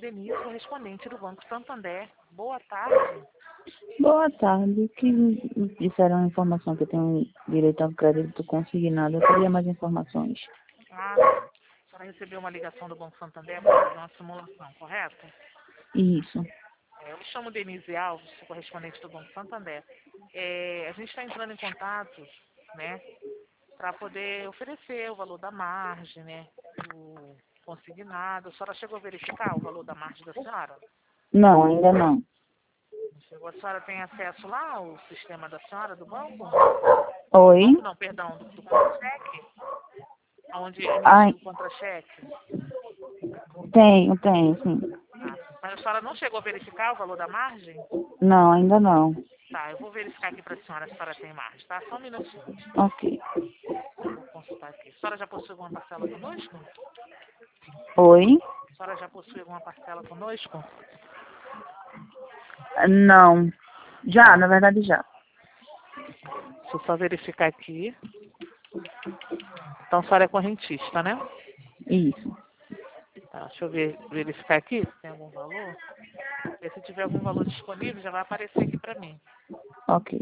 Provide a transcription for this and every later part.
Denise, correspondente do Banco Santander. Boa tarde. Boa tarde. Que me disseram a informação que eu tenho direito ao crédito consignado. Eu queria mais informações. A senhora recebeu uma ligação do Banco Santander para fazer uma simulação, correto? Isso. Eu me chamo Denise Alves, sou correspondente do Banco Santander. A gente está entrando em contato, né, para poder oferecer o valor da margem, né, do consignado. A senhora chegou a verificar o valor da margem da senhora? Não, ainda não. Não chegou. A senhora tem acesso lá ao sistema da senhora, do banco? Oi? Banco não, perdão, do contra-cheque? Onde Ai, emitiu o contra-cheque? tenho, sim. Mas a senhora não chegou a verificar o valor da margem? Não, ainda não. Tá, eu vou verificar aqui para a senhora se a senhora tem margem, tá? Só um minutinho. Ok. Vou consultar aqui. A senhora já possui alguma parcela conosco? Oi? A senhora já possui alguma parcela conosco? Não. Já, na verdade já. Deixa eu só verificar aqui. Então a senhora é correntista, né? Isso. Tá, deixa eu verificar aqui se tem algum valor. E se tiver algum valor disponível, já vai aparecer aqui para mim. Ok.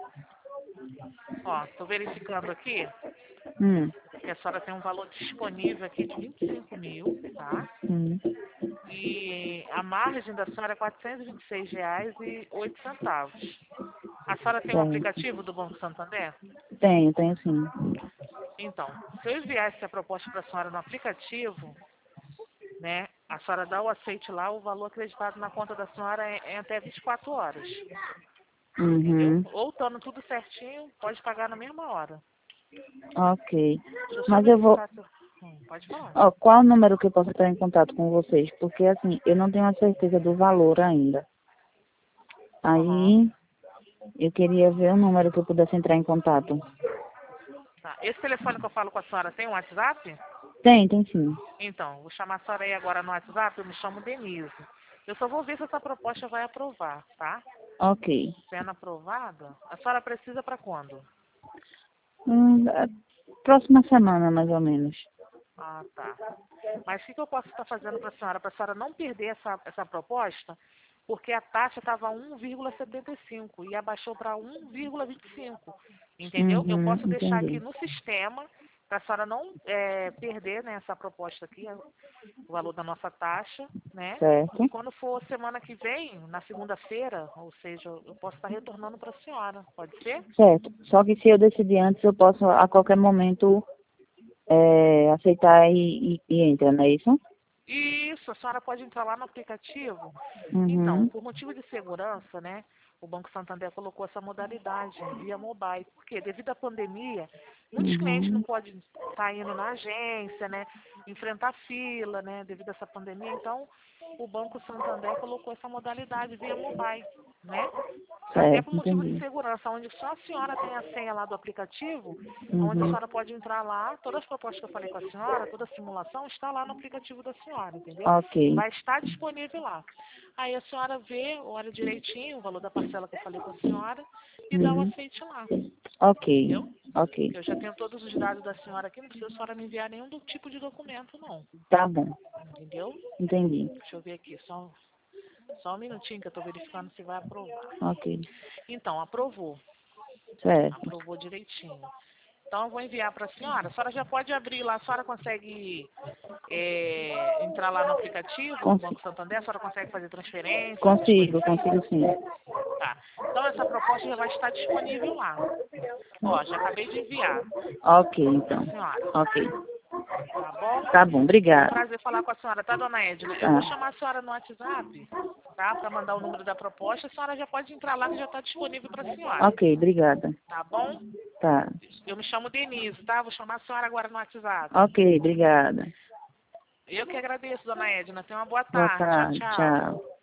Ó, tô verificando aqui Hum. que a senhora tem um valor disponível aqui de 25 mil, tá? Hum. E a margem da senhora é R$ 426,08. A senhora tem um Certo. aplicativo do Banco Santander? Tenho sim. Então, se eu enviar essa proposta para a senhora no aplicativo, né, a senhora dá o aceite lá, o valor acreditado na conta da senhora é até 24 horas, entendeu? Uhum. Ou estando tudo certinho, pode pagar na mesma hora. Ok. Deixa eu só Mas eu vou... verificar. Pode falar. Ó, qual o número que eu posso entrar em contato com vocês? Porque, assim, eu não tenho a certeza do valor ainda. Aham. Aí, eu queria ver o número que eu pudesse entrar em contato. Tá. Esse telefone que eu falo com a senhora tem um WhatsApp? Tem sim. Então, vou chamar a senhora aí agora no WhatsApp, eu me chamo Denise. Eu só vou ver se essa proposta vai aprovar, tá? Ok. Sendo aprovada, a senhora precisa para quando? A próxima semana, mais ou menos. Ah, tá. Mas o que eu posso estar fazendo para a senhora não perder essa proposta? Porque a taxa estava 1,75 e abaixou para 1,25, entendeu? Eu Uhum, posso deixar aqui entendi. no sistema para a senhora não perder, né, essa proposta aqui, o valor da nossa taxa, né? Certo. E quando for semana que vem, na segunda-feira, ou seja, eu posso estar retornando para a senhora, pode ser? Certo. Só que se eu decidir antes, eu posso a qualquer momento aceitar e entra, não é isso? Isso, a senhora pode entrar lá no aplicativo. Então, Uhum. por motivo de segurança, né, o Banco Santander colocou essa modalidade via mobile. Porque devido à pandemia, muitos clientes não Uhum. podem estar indo na agência, né, enfrentar fila, né, devido a essa pandemia. Então, o Banco Santander colocou essa modalidade via mobile, né? Até por Certo, motivo de entendi. segurança, onde só a senhora tem a senha lá do aplicativo, onde a Uhum. senhora pode entrar lá, todas as propostas que eu falei com a senhora, toda a simulação está lá no aplicativo da senhora, entendeu? Ok. Vai estar disponível lá. Aí a senhora vê, olha direitinho o valor da parcela que eu falei com a senhora e dá o Uhum. aceite lá, Ok. entendeu? Ok. Eu já tenho todos os dados da senhora aqui, não precisa a senhora me enviar nenhum tipo de documento, não, Tá bom. entendeu? Entendi. Deixa eu ver aqui, só um minutinho que eu estou verificando se vai aprovar. Ok. Então, aprovou. Certo. Aprovou direitinho. Então, eu vou enviar para a senhora já pode abrir lá, a senhora consegue entrar lá no aplicativo do Consi- Banco Santander, a senhora consegue fazer transferência, essas coisas assim? consigo sim. Tá. Então, essa proposta já vai estar disponível lá. Ó, já acabei de enviar Ok, para a então. senhora, Ok. tá bom? Tá bom, Foi um obrigada. prazer falar com a senhora, tá, dona Edna? Eu vou Tá. chamar a senhora no WhatsApp, tá? Para mandar o número da proposta, a senhora já pode entrar lá que já está disponível para a senhora, Ok, obrigada. tá bom? Tá. Eu me chamo Denise, tá? Vou chamar a senhora agora no WhatsApp. Ok, obrigada. Eu que agradeço, dona Edna. Tenha uma boa Boa tarde. Tchau, tarde, tchau. tchau.